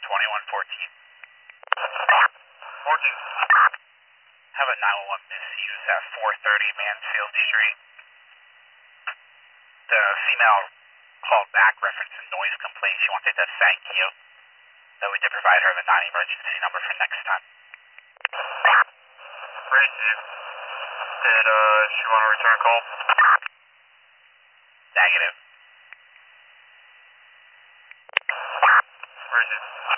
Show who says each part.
Speaker 1: 2114.
Speaker 2: 14.
Speaker 1: Have a 911 misuse at 430 Mansfield Street. The female called back referencing noise complaint. She wanted to thank you. That we did provide her the non-emergency number for next time.
Speaker 2: Received. Did she want to return a call?
Speaker 1: Negative.
Speaker 2: Received.